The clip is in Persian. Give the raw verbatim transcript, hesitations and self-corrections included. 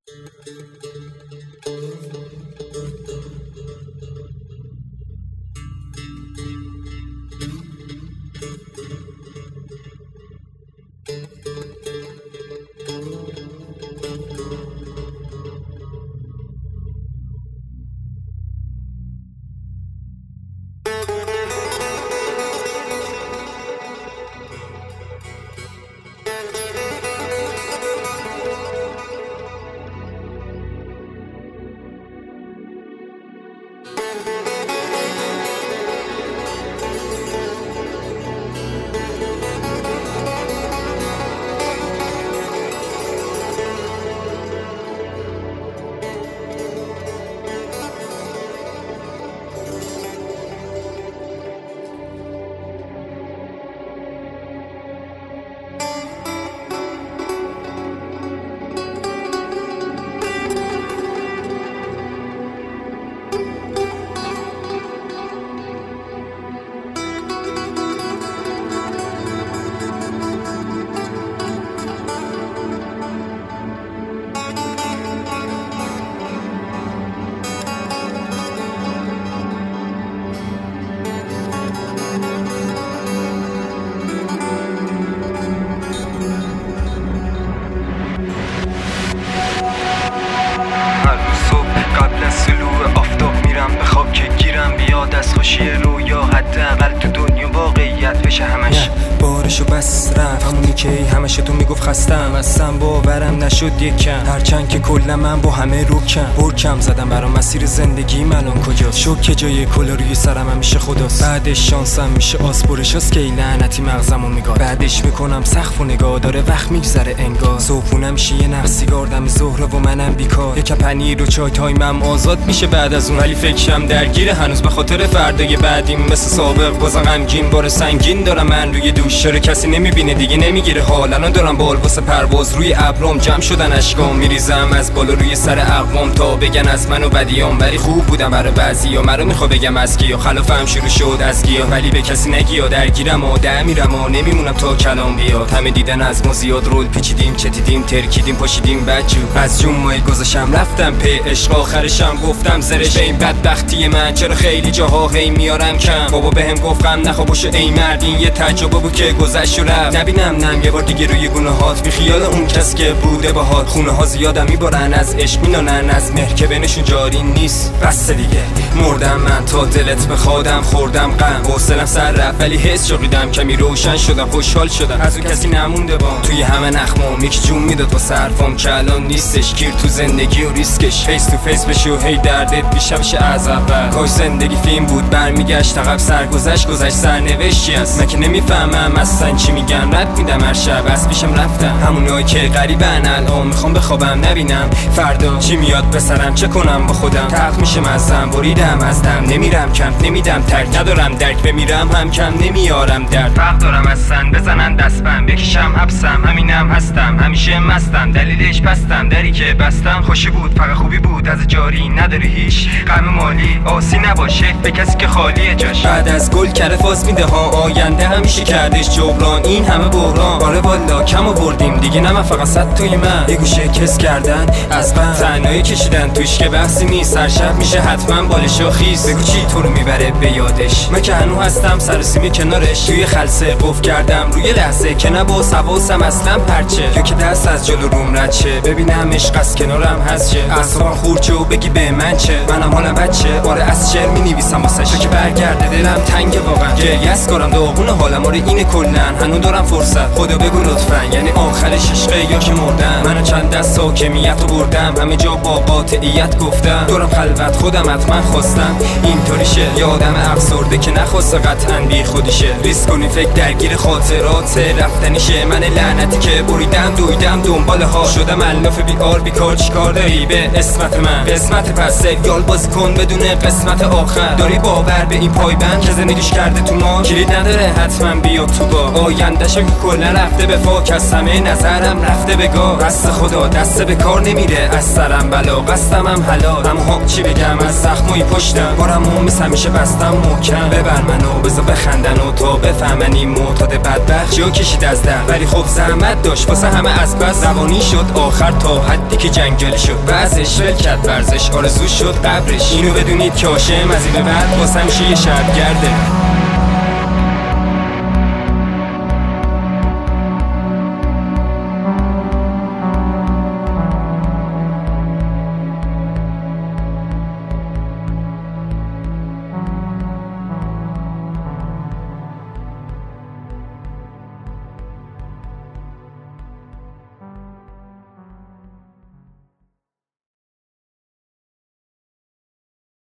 خوشی رویا حداقل تو دنیا واقعیت بشه همش. بارشو بس رفت همونی که همشه تو میگفت خستم اصلا باورم نشد یکم، هرچند که کلا من با همه روکم برکم زدم برا مسیر زندگی الان کجاست. شوک که جای کلا روی سرم همیشه خداست، بعدش شانسم میشه آسپورشاست که لعنتی مغزمو میگاد، بعدش میکنم سقف و نگاه داره وقت میگذره انگار، صبحونه میشه یه نخ سیگار دم ظهر و منم بیکار، یک پنیر و چای تایمم آزاد میشه بعد از اون، ولی فکرم درگیره هنوز به خاطر فردای بعدیم مثل سابق بازم غمگین بار سنگین دارم من روی دوش، چرا کسی نمیبینه دیگه نمیگیره حال، الان دارم بال واسه پرواز روی ابرام جمع شدن اشکام، میریزم از بالا روی سر اقوام تا بگن از منو بدیام، ولی خوب بودم برای بعضیا، مرا میخوا بگم از کیا خلافم شروع شد از گیا، ولی به کسی نگیا درگیرم و در میرم و نمیمونم تا کلام بیاد، همه دیدن از ما زیاد رول پیچیدیم چتیدیم ترکیدیم پاشیدیم بچو از جون مای گذاشم رفتم پی عشق آخرشم گفتم زرش این بدبختی من، چرا خیلی جاها هی میارم کم، بابا بهم گفتم نخواب باشه ای مرد این یه تجربه بود که گذشت و رفت، نبینم نم یه بار دیگه روی گناهات بی خیال اون کس که بوده باهات، خونه ها زیادم میبارن از عشق مینانن از مهر که بینشون جاری نیست، بس دیگه مردم من تا دلت بخوادم خوردم غم حوصله‌ام سر رفت، ولی حس شدم کمی روشن شدم خوشحال شدم از اون کسی نمونده با توی همه نخمام یکی جون میداد واسه حرفام که الان نیستش، گیر تو زندگی و ریسکش فیس تو فیس بشو هی دردت بیشتر بشه از اول، کاش زندگی فیلم بود برمیگشت عقب سرگذشت گذشت سرنوشتی است، من که نمیفهمم اصلا چی میگن رد میدم هر شب از پیشم رفتم همونایی که غریبن الان میخوام بخوابم نبینم فردا چی میاد به سرم چه کنم با خودم، تلخ میشه مزم بریدم از دم نمیرم کمپ نمیدم ترک ندارم درک بمیرم هم کم نمیارم درد، فرق دارم از سن بزنن دستم بکشم حبسم همینم هستم همیشه مستم دلیلش پستم دری که بستم خوشی بود فقط خوبی بود از جاری نداری هیچ غم مالی آسی نباشه به کسی که خالیه جاش، بعد از گل کره فاز میده ها آینده همیشه کردش جبران این همه بحران، آره والا کم آوردیم دیگه نه من فقط صد توی من یه گوشه کس کردن از من تنهایی کشیدن توش که بحثی نیست هر شب میشه حتما بالشو خیز، بگو چی تو رو میبره به یادش، من که هنو هستم سر سیمی کنارش توی خلسه قف کردم روی لحظه که نباس حواسم اصلا پرچه یا که دست از جلو روم رد شه ببینم عشق از کنارم هست چه اصلا خورچه و بگی به من چه منم حالم بچه آره از شعر می نویسم واسه که برگرده دلم تنگ واقعا گریه است کارم داغون حالم آره اینه کلن هنو دارم فرصت خدا بگو لطفا یعنی آخرش عشقه یا که مردم، منو چند دست حاکمیت رو بردم همه جا با قاطعیت گفتم دورم خلوت خودم حتما خواستم اینطوریشه یادم افسرده که نخواسته قطعا بی خودیشه ریسک کنی فکر درگیر خاطرات رفتنیشه من لعنتی که بریدم دویدم دنبال ها شدم الاف بیار بیکار چیکار داری به اسمت من قسمت پس سریال بازی کن بدون قسمت آخر داری باور به این پایبند که زندگیش کرده تو ما کلید نداره حتما بیا تو با آیندهشو که کلا رفته به فاک، از همه نظرم رفته به گاه. دست خدا دست به کار نمیره، از سرم بلا قصدم هم حلال. اما چی بگم از زخموی پشتم، بارم و مثل همیشه بستم محکم. ببر منو بذار بخندن و تا بفهمن این معتاد بدبخت چیا کشید از در. ولی خب زحمت داشت واسه همه از بس، روانی شد آخر تا حدی که جنگلی شد. بعضش ول کرد ورزش، آرزو شد قبرش. اینو بدونید که عاشق از این به بعد واسه همیشه یه شب گرده.